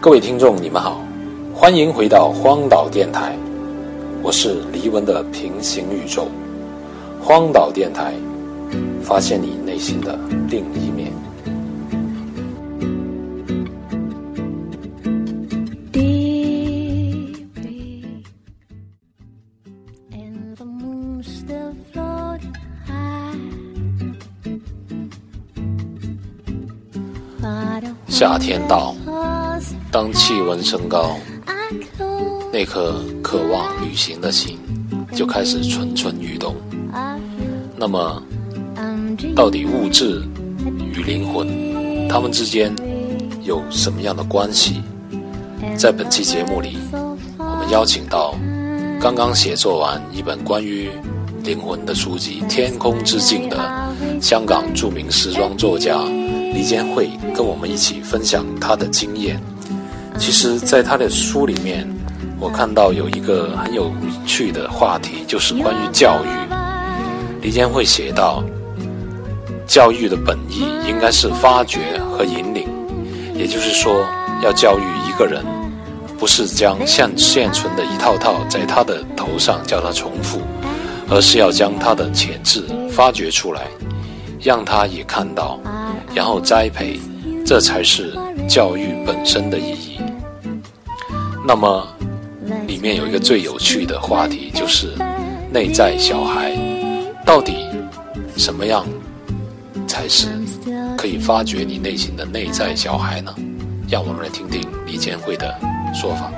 各位听众，你们好，欢迎回到荒岛电台，我是黎文的平行宇宙。荒岛电台，发现你内心的另一面。夏天到，当气温升高，那颗渴望旅行的心就开始蠢蠢欲动。那么，到底物质与灵魂，它们之间有什么样的关系？在本期节目里，我们邀请到刚刚写作完一本关于灵魂的书籍《天空之镜》的香港著名时装作家黎坚慧，跟我们一起分享他的经验。其实在他的书里面，我看到有一个很有趣的话题，就是关于教育。黎坚慧写道，教育的本意应该是发掘和引领，也就是说，要教育一个人，不是将现存的一套套在他的头上叫他重复，而是要将他的潜质发掘出来，让他也看到，然后栽培，这才是教育本身的意义。那么里面有一个最有趣的话题，就是内在小孩，到底什么样才是可以发掘你内心的内在小孩呢？让我们来听听黎坚慧的说法。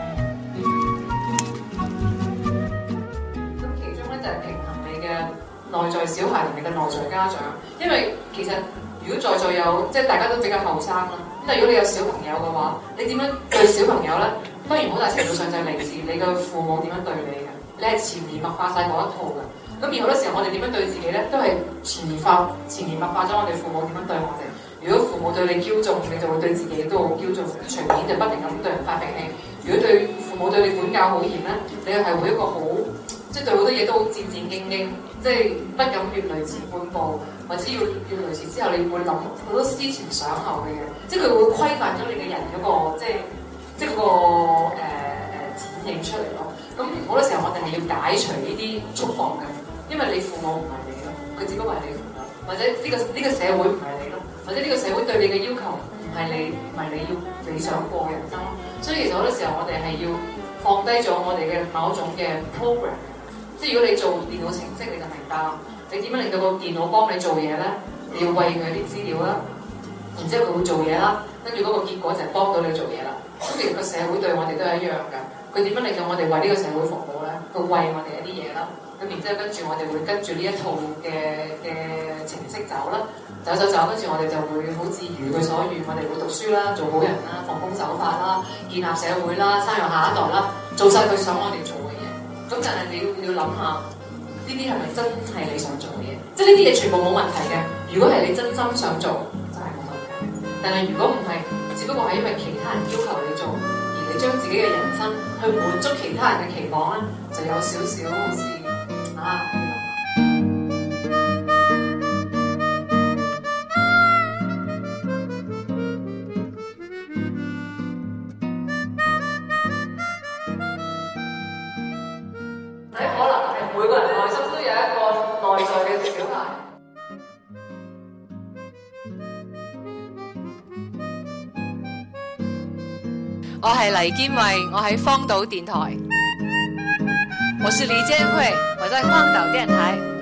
咁其中咧就係平衡你嘅內在小孩同你嘅內在家長，因為其實如果在座有即係大家都比較後生啦，咁但係如果你有小朋友嘅話，你點樣對小朋友咧？當然好大程度上就係嚟自你嘅父母點樣對你嘅，你係潛移默化晒嗰一套嘅。咁而好多時候我哋點樣對自己咧，都係潛移默化咗我哋父母點樣對我哋。如果父母對你驕縱，你就會對自己都好驕縱，隨便就不停咁對人發脾氣。如果對父母對你管教好嚴咧，你係會一個好即係對好多嘢都好戰戰兢兢，即係不敢越雷池半步，或者要越雷池之後，你會諗好多思前想後嘅嘢，即係佢會規範咗你嘅人嗰個即係嗰個展現出嚟咯。咁好多時候我哋係要解除呢啲束縛嘅，因為你父母唔係你咯，佢只不過係你父母，或者呢個社會唔係你咯，或者呢個社會對你嘅要求唔係你要理想過嘅人生咯。所以其實好多時候我哋係要放低咗我哋嘅某一種嘅 program。即係如果你做電腦程式，你就明白啦。你點樣令到個電腦幫你做嘢咧？你要餵佢啲資料啦，然之後佢會做嘢啦，跟住嗰個結果就係幫到你做嘢啦。咁其實個社會對我哋都係一樣㗎。佢點樣令到我哋為呢個社會服務咧？佢餵我哋一啲嘢啦，咁然之後跟住我哋會跟住呢一套嘅程式走啦，走，跟住我哋就會好似如佢所願，我哋會讀書啦，做好人啦，奉公守法啦，建立社會啦，生養下一代啦，做晒佢想我哋做嘅嘢。咁但係你要諗下，呢啲係咪真係你想做嘅嘢？即係呢啲嘢全部冇問題嘅。如果係你真心想做，就係冇問題。但係如果唔係，只不過係因為其他人要求你做，而你將自己嘅人生去滿足其他人嘅期望咧，就有少少好似每個人內心都有一個內在嘅小孩。 我係黎堅慧，我喺荒島電台。我是黎堅慧，我在荒島電台。